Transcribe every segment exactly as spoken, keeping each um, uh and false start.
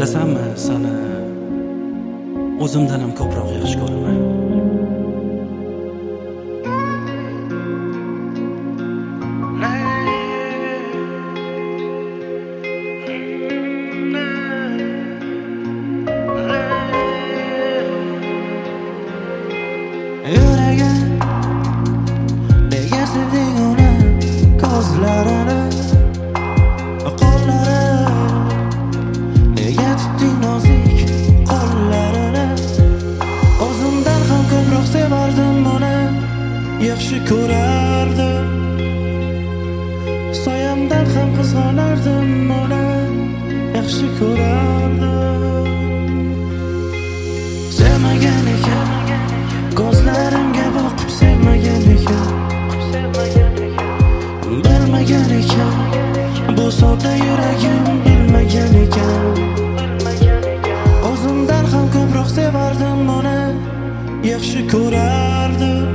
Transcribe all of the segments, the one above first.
Bilasanmi, seni o'zimdan ham ko'proq yaxshi ko'raman. Yuragim nega sevding uni, ko'zlarini, qo'llarini, nega tutding nozik qo'llarini? O'zimdan ham ko'proq sevardim uni, yaxshi ko'rardim. Soyamdan ham qizg'onardim uni, yaxshi ko'rardim. Sevmagan ekan, ko'zlarimga boqib sevmagan ekan, bilmagan ekan, bu sodda yuragim bilmagan ekan. O'zimdan ham ko'proq sevardim uni, yaxshi ko'rardim.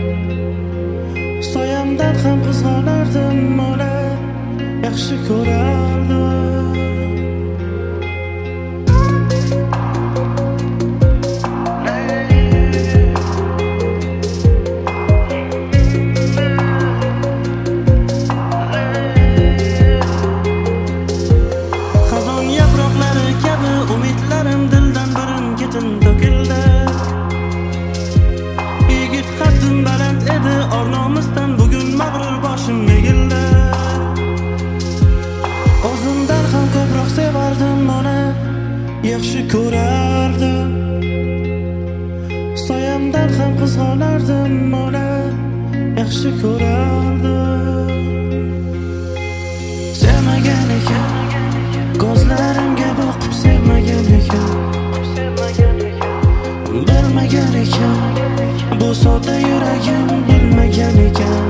Soyamdan ham qizg'onardim uni, yaxshi ko'rardim. Umidlarim dildan birin-ketin to'kildi. Yigit qaddim baland edi, or-nomusdan bugun mag'rur boshim egildi. O'zimdan ham ko'proq sevardim uni, yaxshi ko'rardim. Soyamdan ham qizg'onardim uni, yaxshi ko'rardim. Sevmagan ekan, ko'zlarimga boqib sevmagan ekan, bilmagan ekan, bu sodda yuragim bilmagan ekan.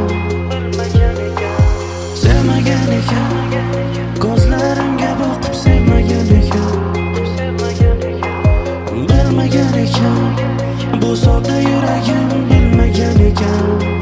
Sevmagan ekan, ko'zlarimga boqib sevmagan ekan, bilmagan ekan, bu sodda yuragim bilmagan ekan.